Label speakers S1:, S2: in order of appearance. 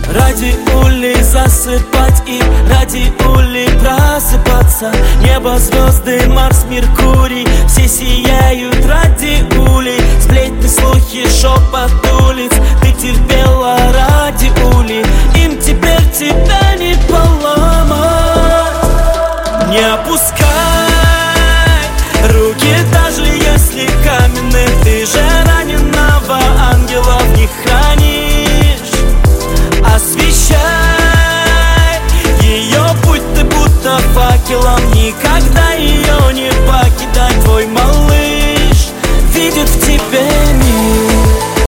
S1: Ради улей засыпать и ради улей просыпаться. Небо, звезды, Марс, Меркурий, все сияют ради улей. Сплетни, слухи, шепот улиц, ты терпела ради улей. Им теперь тебя не поломать. Не опускай руки, даже если каменные. Ты же раненого ангела в них хранишь. Освещай ее путь, ты будто факелом